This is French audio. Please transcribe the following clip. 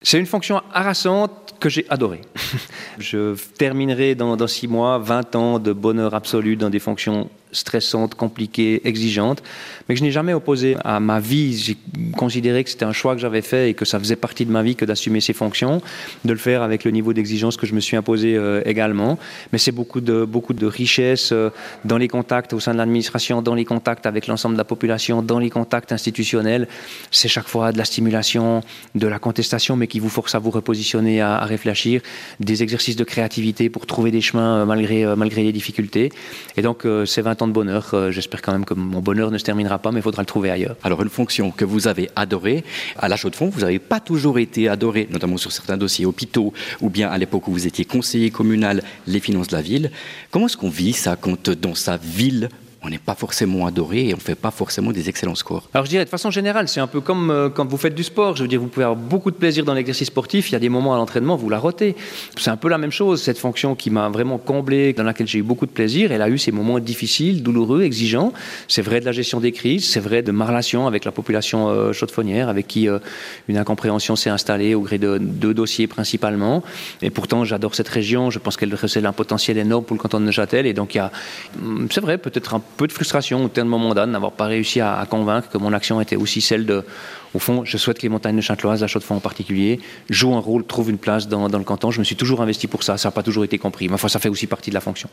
C'est une fonction harassante que j'ai adorée. Je terminerai dans 6 mois 20 ans de bonheur absolu dans des fonctions stressantes, compliquées, exigeantes, mais que je n'ai jamais opposé à ma vie. J'ai considéré que c'était un choix que j'avais fait et que ça faisait partie de ma vie que d'assumer ces fonctions, de le faire avec le niveau d'exigence que je me suis imposé également. Mais c'est beaucoup de richesse dans les contacts au sein de l'administration, dans les contacts avec l'ensemble de la population, dans les contacts institutionnels. C'est chaque fois de la stimulation, de la contestation, mais qui vous force à vous repositionner, à réfléchir, des exercices de créativité pour trouver des chemins malgré les difficultés. Et donc, ces 20 ans de bonheur, j'espère quand même que mon bonheur ne se terminera pas, mais il faudra le trouver ailleurs. Alors, une fonction que vous avez adorée, à la Chaux-de-Fonds, vous n'avez pas toujours été adoré, notamment sur certains dossiers hôpitaux, ou bien à l'époque où vous étiez conseiller communal, les finances de la ville. Comment est-ce qu'on vit ça quand dans sa ville, on n'est pas forcément adoré et on ne fait pas forcément des excellents scores? Alors je dirais de façon générale, c'est un peu comme quand vous faites du sport. Je veux dire, vous pouvez avoir beaucoup de plaisir dans l'exercice sportif. Il y a des moments à l'entraînement, vous la rotez. C'est un peu la même chose. Cette fonction qui m'a vraiment comblé, dans laquelle j'ai eu beaucoup de plaisir, elle a eu ces moments difficiles, douloureux, exigeants. C'est vrai de la gestion des crises, c'est vrai de ma relation avec la population chaudefonnière, avec qui une incompréhension s'est installée au gré de 2 dossiers principalement. Et pourtant, j'adore cette région. Je pense qu'elle recèle un potentiel énorme pour le canton de Neuchâtel. Et donc, c'est vrai, peut-être un peu de frustration au terme de mon mandat de n'avoir pas réussi à convaincre que mon action était aussi celle de, au fond, je souhaite que les montagnes neuchâteloises, la Chaux-de-Fonds en particulier, jouent un rôle, trouvent une place dans le canton. Je me suis toujours investi pour ça. Ça n'a pas toujours été compris. Mais enfin, ça fait aussi partie de la fonction.